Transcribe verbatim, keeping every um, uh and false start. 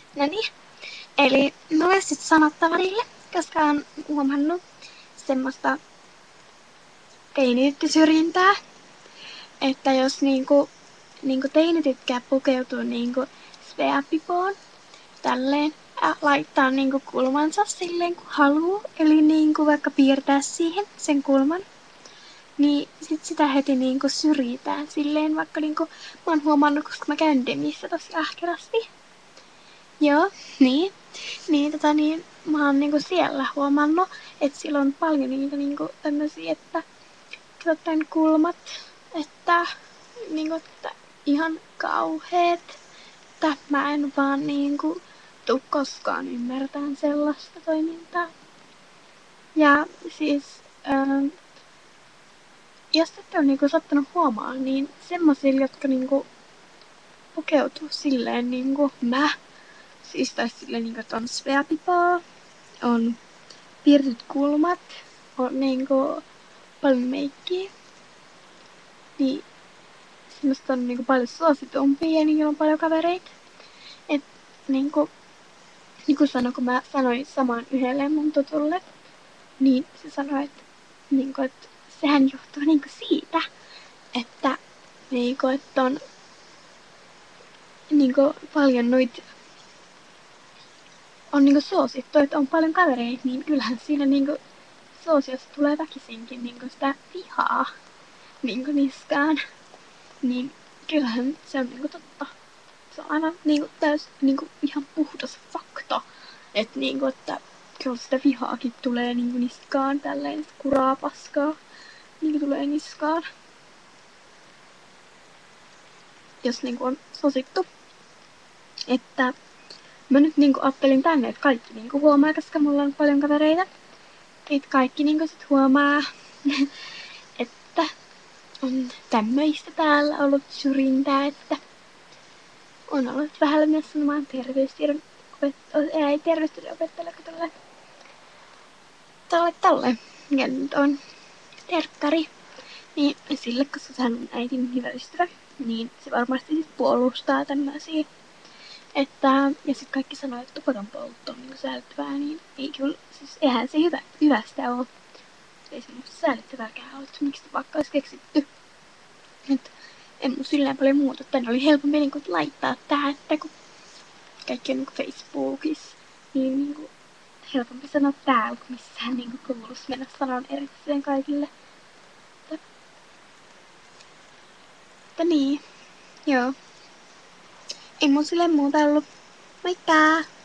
No niin. Eli mulle sit sanottava niille, koska on huomannut semmoista teinityttösyrjintää, että jos niinku, niinku teini tykkää pukeutua niinku sveapipoon, tälleen, ja laittaa niinku kulmansa silleen kun haluu, eli niinku vaikka piirtää siihen sen kulman, niin sit sitä heti niinku syrjitään silleen, vaikka niinku mä oon huomannut, koska mä käyn Demissä tosi ahkerasti. Joo, niin. Niin, tota niin, mä oon niinku siellä huomannut, että siellä on paljon niitä niinku tämmösiä, että kato tän kulmat, että niinku, että ihan kauheet, että mä en vaan niinku tuu koskaan ymmärtään sellaista toimintaa. Ja siis, ähm, jos ette ole niinku sattunut huomaa, niin semmosilla, jotka niinku pukeutuu silleen niinku mä, siis tai silleen niinku, että on sveapipaa, on piirtetyt kulmat, on niinku paljon meikkiä, niin semmoista on niinku paljon suositumpia ja niillä on paljon kavereita. Et niinku, niinku sano, kun mä sanoin samaan yhdelle mun tutulle, niin se sanoi, että niinku, et sehän johtuu niinku siitä, että niinku, että on niinku paljon noit on niinku suosittu, että on paljon kavereita, niin kyllähän siinä niinku suosiossa tulee väkisinkin niinku sitä vihaa niinku niskaan. Niin kyllähän se on niinku totta. Se on aivan niinku täys niinku ihan puhdas fakta. Että niinku, että kyllä sitä vihaakin tulee niinku niskaan tälleen kuraa paskaa. Niinku tulee niskaan. Jos niinku on sosittu. Että mä nyt niinku ajattelin tänne, että kaikki niinku huomaa, koska mulla on paljon kavereita. Että kaikki niinku sit huomaa, että on tämmöistä täällä ollut syrjintää, että on ollut vähän myös sanomaan terveystiedon opet- ei, terveystiedon opettajalle, kun tälle, tälle, tälle. Ja nyt on terkkari. Niin sille, koska sehän on äitin hyvä ystävä, niin se varmasti sit puolustaa tämmöisiä. Että, ja sit kaikki sanoo, että tupakan poltto on niinku säällittävää, niin ei kyllä, siis eihän se hyvä, hyvästä oo. Ei se musta säällittävääkään oo, että miksi tupakka olisi keksitty. Et en mun silleen paljon muuta. Tänne oli helpompi niinku laittaa tää, että kun kaikki on niinku Facebookissa, niin niinku helpompi sanoa täällä, kun missään niinku kuuluis mennä sanon erikseen kaikille. Että, että niin, joo. Ei mun silleen muuta ollut. Moikka!